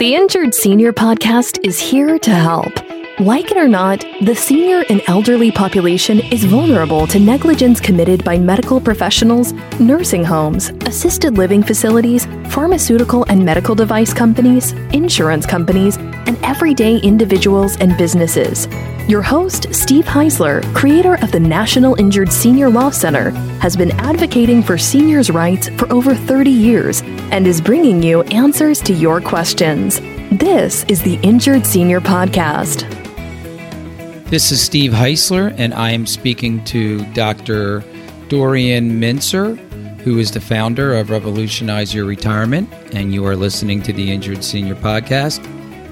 The Injured Senior Podcast is here to help. Like it or not, the senior and elderly population is vulnerable to negligence committed by medical professionals, nursing homes, assisted living facilities, pharmaceutical and medical device companies, insurance companies, and everyday individuals and businesses. Your host, Steve Heisler, creator of the National Injured Senior Law Center, has been advocating for seniors' rights for over 30 years and is bringing you answers to your questions. This is the Injured Senior Podcast. This is Steve Heisler, and I am speaking to Dr. Dorian Mincer, who is the founder of Revolutionize Your Retirement, and you are listening to the Injured Senior Podcast.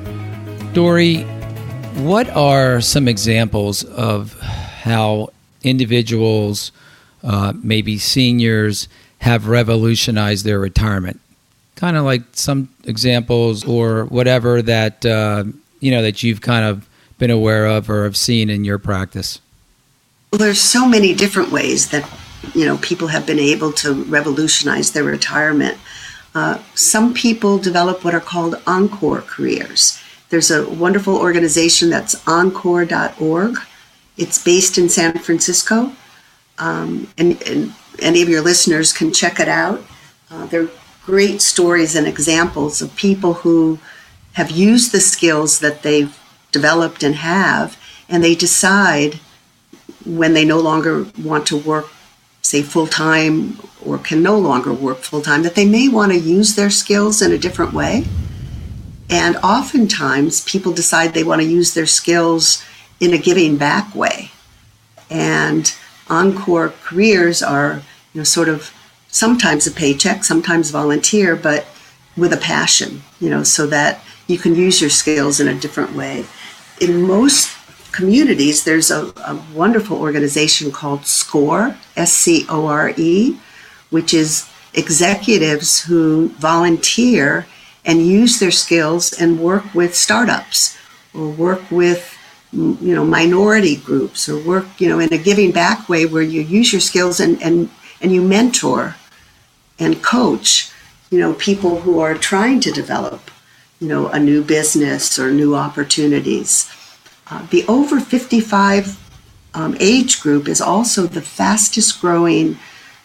Dory, what are some examples of how individuals, maybe seniors, have revolutionized their retirement? Kind of like some examples or whatever that, that you've kind of been aware of or have seen in your practice? Well, there's so many different ways that, people have been able to revolutionize their retirement. Some people develop what are called encore careers. There's a wonderful organization that's encore.org. It's based in San Francisco, and any of your listeners can check it out. They're great stories and examples of people who have used the skills that they've developed and they decide when they no longer want to work, say, full-time or can no longer work full-time, that they may want to use their skills in a different way. And oftentimes people decide they want to use their skills in a giving back way. And encore careers are, sort of sometimes a paycheck, sometimes volunteer, but with a passion, so that you can use your skills in a different way. In most communities, there's a wonderful organization called SCORE, SCORE, which is executives who volunteer and use their skills and work with startups or work with, minority groups or work, in a giving back way where you use your skills and you mentor and coach, people who are trying to develop a new business or new opportunities. The over 55 age group is also the fastest growing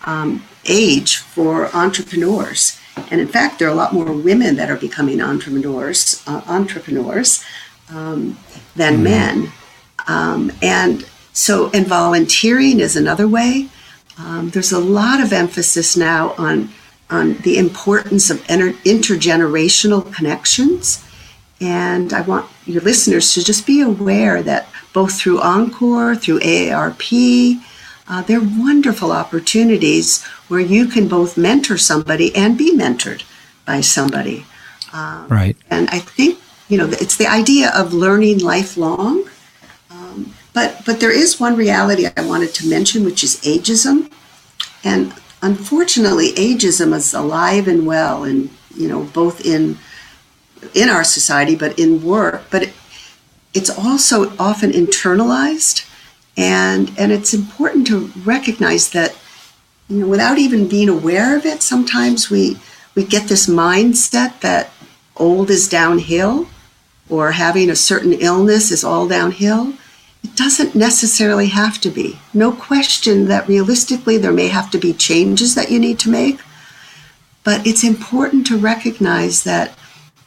age for entrepreneurs. And in fact, there are a lot more women that are becoming entrepreneurs than men. And volunteering is another way. There's a lot of emphasis now on the importance of intergenerational connections. And I want your listeners to just be aware that both through Encore, through AARP, there are wonderful opportunities where you can both mentor somebody and be mentored by somebody. Right. And I think, it's the idea of learning lifelong. But there is one reality I wanted to mention, which is ageism. And unfortunately, ageism is alive and well, and both in our society, but in work. But it's also often internalized, and it's important to recognize that without even being aware of it, sometimes we get this mindset that old is downhill, or having a certain illness is all downhill. It doesn't necessarily have to be. No question that realistically there may have to be changes that you need to make, but it's important to recognize that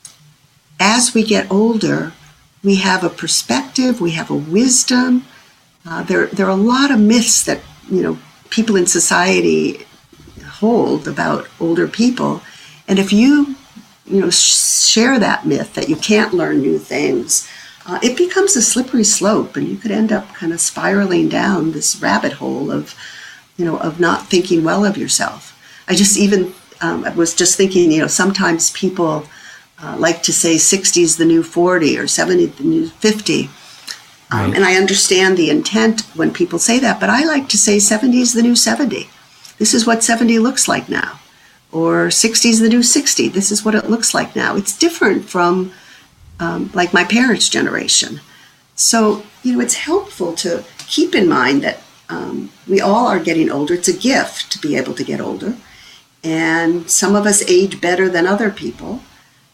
as we get older, we have a perspective, we have a wisdom. There are a lot of myths that people in society hold about older people, and if you share that myth that you can't learn new things, it becomes a slippery slope, and you could end up kind of spiraling down this rabbit hole of not thinking well of yourself. I was just thinking, sometimes people like to say 60 is the new 40 or 70 the new 50. Right. And I understand the intent when people say that, but I like to say 70 is the new 70. This is what 70 looks like now. Or 60 is the new 60. This is what it looks like now. It's different from like my parents' generation. So, it's helpful to keep in mind that we all are getting older. It's a gift to be able to get older. And some of us age better than other people.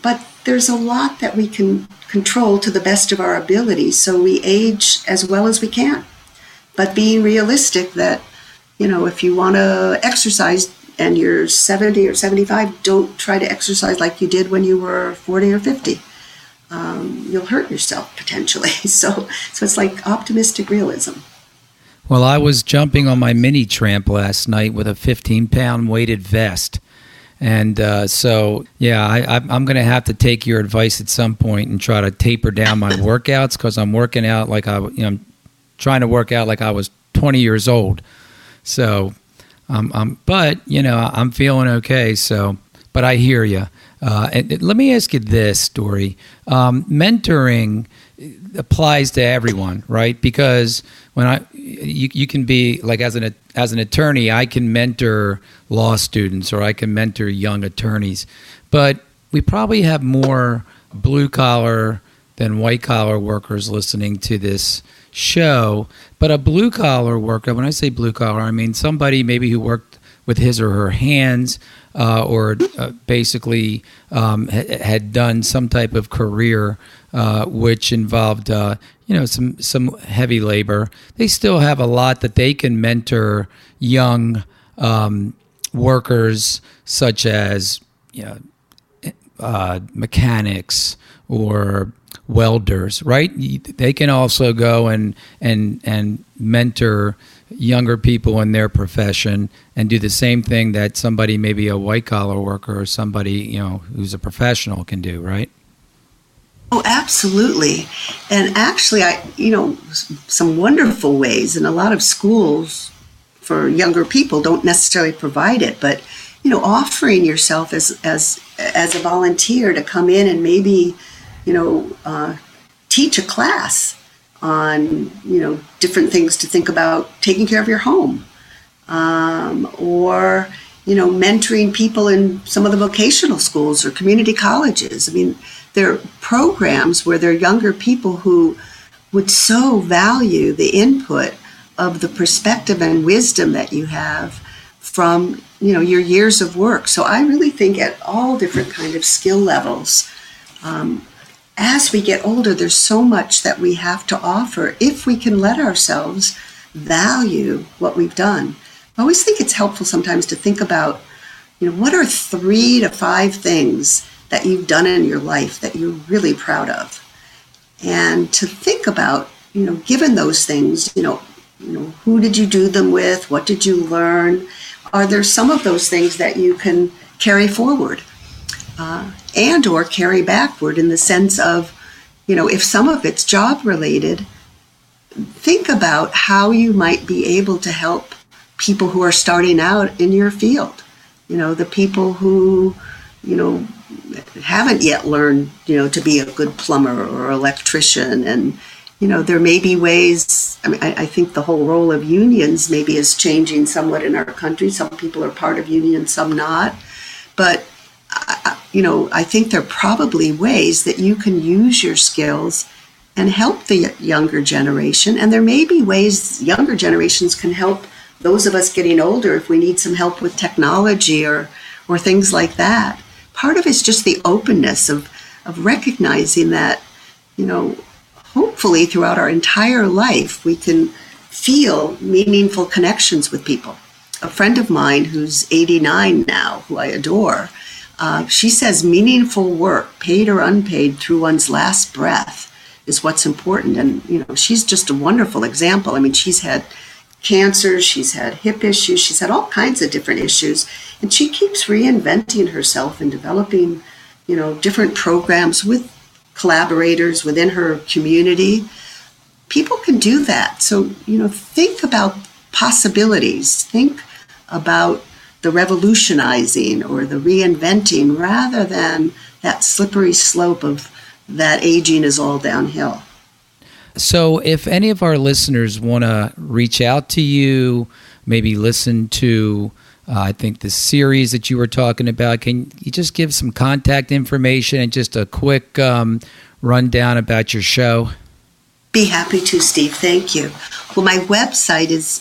But there's a lot that we can control to the best of our ability, so we age as well as we can. But being realistic that, if you want to exercise and you're 70 or 75, don't try to exercise like you did when you were 40 or 50. You'll hurt yourself potentially. So it's like optimistic realism. Well, I was jumping on my mini tramp last night with a 15-pound weighted vest. And I'm going to have to take your advice at some point and try to taper down my workouts, because I'm working out like I'm trying to work out like I was 20 years old. So, but I'm feeling okay. So, but I hear you. And let me ask you this, Dory. Mentoring applies to everyone, right? Because when you can be like, as an attorney, I can mentor law students, or I can mentor young attorneys, but we probably have more blue collar than white collar workers listening to this show. But a blue collar worker, when I say blue collar, I mean somebody maybe who worked with his or her hands, or basically had done some type of career which involved some heavy labor. They still have a lot that they can mentor young workers, such as mechanics or welders, right? They can also go and mentor younger people in their profession and do the same thing that somebody, maybe a white collar worker or somebody who's a professional, can do, right? Oh, absolutely. And actually, some wonderful ways, and a lot of schools for younger people don't necessarily provide it, but offering yourself as a volunteer to come in and maybe teach a class on different things to think about taking care of your home, or mentoring people in some of the vocational schools or community colleges. I mean, there are programs where there are younger people who would so value the input of the perspective and wisdom that you have from your years of work. So I really think at all different kind of skill levels, as we get older, there's so much that we have to offer if we can let ourselves value what we've done. I always think it's helpful sometimes to think about, what are 3 to 5 things that you've done in your life that you're really proud of? And to think about, given those things, who did you do them with? What did you learn? Are there some of those things that you can carry forward? And or carry backward, in the sense of, if some of it's job related, think about how you might be able to help people who are starting out in your field. The people who, haven't yet learned, to be a good plumber or electrician. And, there may be ways, I think the whole role of unions maybe is changing somewhat in our country. Some people are part of unions, some not. But I think there are probably ways that you can use your skills and help the younger generation. And there may be ways younger generations can help those of us getting older if we need some help with technology or things like that. Part of it is just the openness of recognizing that, hopefully throughout our entire life, we can feel meaningful connections with people. A friend of mine who's 89 now, who I adore, she says meaningful work, paid or unpaid, through one's last breath is what's important. And, she's just a wonderful example. I mean, she's had cancer, she's had hip issues, she's had all kinds of different issues. And she keeps reinventing herself and developing, different programs with collaborators within her community. People can do that. So, think about possibilities. Think about the revolutionizing or the reinventing, rather than that slippery slope of that aging is all downhill. So if any of our listeners want to reach out to you, maybe listen to, I think, the series that you were talking about, can you just give some contact information and just a quick rundown about your show? Be happy to, Steve. Thank you. Well, my website is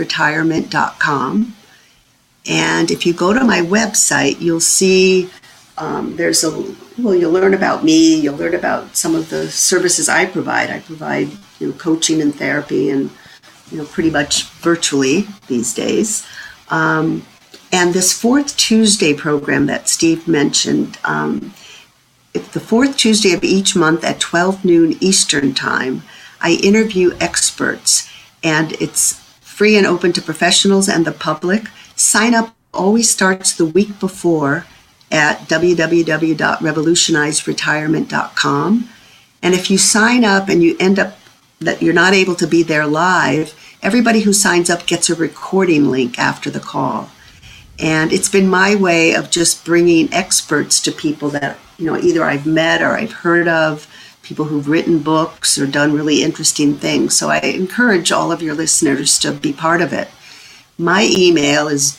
revolutionizeretirement.com. And if you go to my website, you'll see You'll learn about me. You'll learn about some of the services I provide. I provide coaching and therapy, and pretty much virtually these days. And this Fourth Tuesday program that Steve mentioned, it's the fourth Tuesday of each month at 12 noon Eastern Time. I interview experts, and it's free and open to professionals and the public. Sign up always starts the week before at www.revolutionizeretirement.com. And if you sign up and you end up that you're not able to be there live, everybody who signs up gets a recording link after the call. And it's been my way of just bringing experts to people that, either I've met or I've heard of, people who've written books or done really interesting things. So I encourage all of your listeners to be part of it. My email is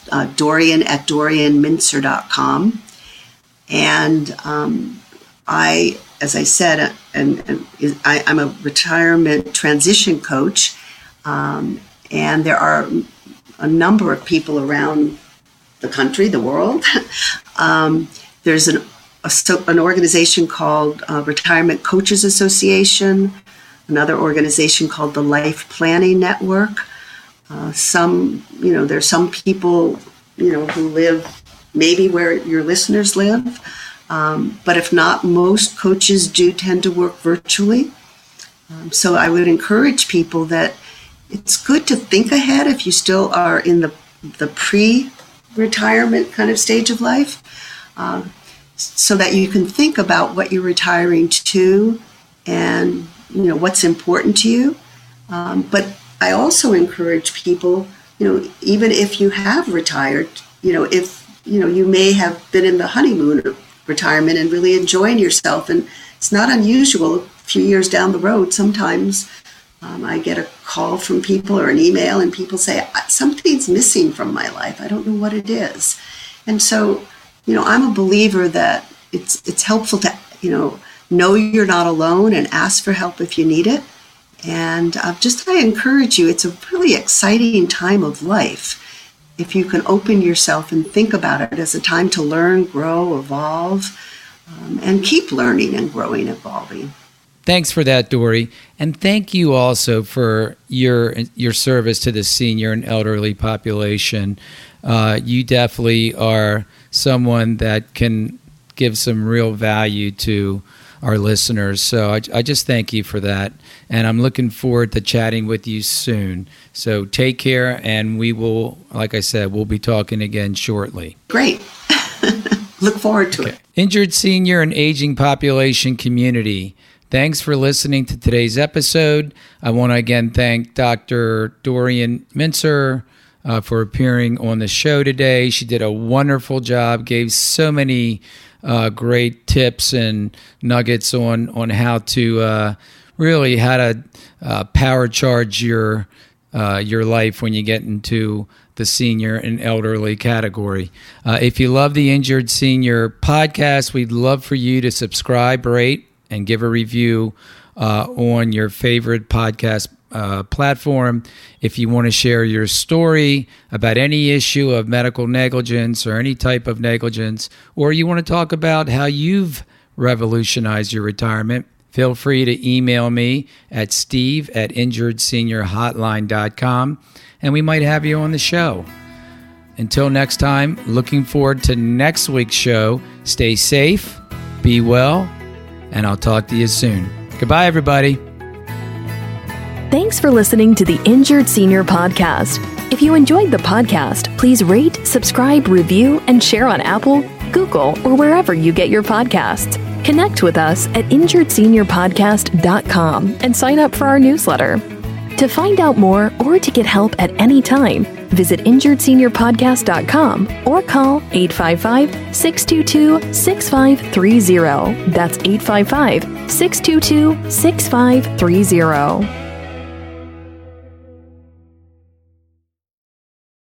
dorian@dorianmincer.com. And as I said, I'm a retirement transition coach. And there are a number of people around the country, the world. There's an organization called Retirement Coaches Association, another organization called the Life Planning Network. There's some people, who live maybe where your listeners live. But if not, most coaches do tend to work virtually. So I would encourage people that it's good to think ahead if you still are in the pre-retirement kind of stage of life, so that you can think about what you're retiring to and, what's important to you. But I also encourage people, even if you have retired, if, you may have been in the honeymoon of retirement and really enjoying yourself. And it's not unusual a few years down the road. Sometimes I get a call from people or an email, and people say, something's missing from my life. I don't know what it is. And so, I'm a believer that it's helpful to, know you're not alone and ask for help if you need it. And I encourage you, it's a really exciting time of life. If you can open yourself and think about it as a time to learn, grow, evolve, and keep learning and growing, evolving. Thanks for that, Dory. And thank you also for your service to the senior and elderly population. You definitely are someone that can give some real value to our listeners. So I just thank you for that. And I'm looking forward to chatting with you soon. So take care, and we will, like I said, we'll be talking again shortly. Great. Look forward to it. Injured senior and aging population community. Thanks for listening to today's episode. I want to again thank Dr. Dorian Mincer for appearing on the show today. She did a wonderful job, gave so many great tips and nuggets on how to really how to power charge your life when you get into the senior and elderly category. If you love the Injured Senior podcast, we'd love for you to subscribe, rate, and give a review on your favorite podcast platform. If you want to share your story about any issue of medical negligence or any type of negligence, or you want to talk about how you've revolutionized your retirement, feel free to email me at steve@injuredseniorhotline.com, and we might have you on the show. Until next time, looking forward to next week's show. Stay safe, be well, and I'll talk to you soon. Goodbye, everybody. Thanks for listening to the Injured Senior Podcast. If you enjoyed the podcast, please rate, subscribe, review, and share on Apple, Google, or wherever you get your podcasts. Connect with us at injuredseniorpodcast.com and sign up for our newsletter. To find out more or to get help at any time, visit injuredseniorpodcast.com or call 855-622-6530. That's 855-622-6530.